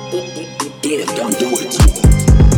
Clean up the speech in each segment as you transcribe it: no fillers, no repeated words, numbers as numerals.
Get it, don't do it to me.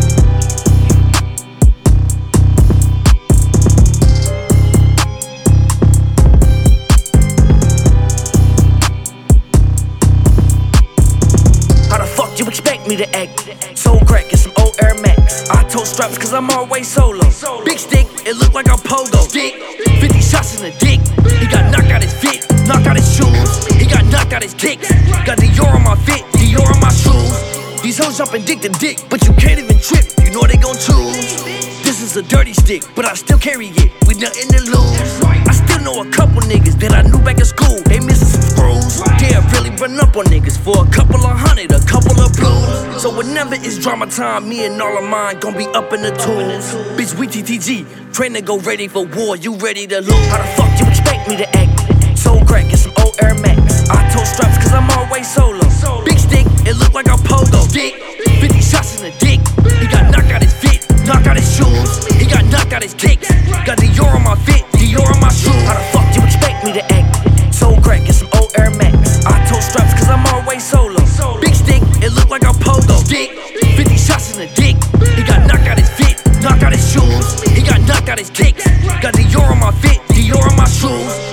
You expect me to act so crack in some old Air Max. I told straps cause I'm always solo. Big stick, it look like I'm pogo. Dick, 50 shots in the dick. He got knocked out his fit, knocked out his shoes. He got knocked out his kicks. Got Dior on my fit, Dior on my shoes. These hoes jumping dick to dick, but you can't even trip, you know they gon' choose. This is a dirty stick, but I still carry it with nothing to lose. I still know a couple niggas that I knew back in school. They missing some screws. Yeah, I really run up on niggas for a couple of hundred, a couple of blues. So whenever it's drama time, me and all of mine gon' be up in the tools. Bitch, we TTG, train to go ready for war, you ready to lose. How the fuck you expect me to act so crack in some old Air Max? I told straps cause I'm always solo. Big stick, it look like I'm pogo. Dick, 50 shots in the dick. He got knocked out his fit, knocked out his shoes. He got knocked out his kicks. Got Dior on my fit, Dior on my shoes. How the fuck you expect me to act so crack in some old Air Max? I told straps cause I'm always solo. Big stick, it look like I'm pogo. Dick, 50 shots in the dick. He got knocked out his fit, knocked out his shoes. He got knocked out his kicks. Got Dior on my fit, Dior on my shoes.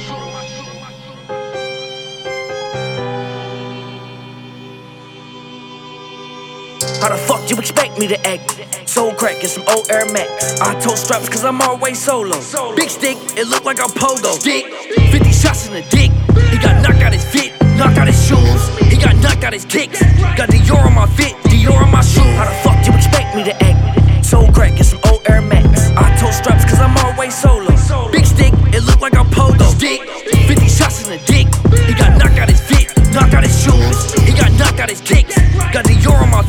How the fuck you expect me to act so crack in some old Air Max? I told straps cause I'm always solo. Big stick, it look like I'm pogo. Dick, 50 shots in the dick. He got knocked out his fit, knocked out his shoes. He got knocked out his kicks. Got Dior on my fit, Dior on my shoes. How the fuck you expect me to act so crack in some old Air Max? I told straps cause I'm always solo. Big stick, it look like I'm pogo. Dick, 50 shots in the dick. He got knocked out his fit, knocked out his shoes. He got knocked out his kicks. Got Dior on my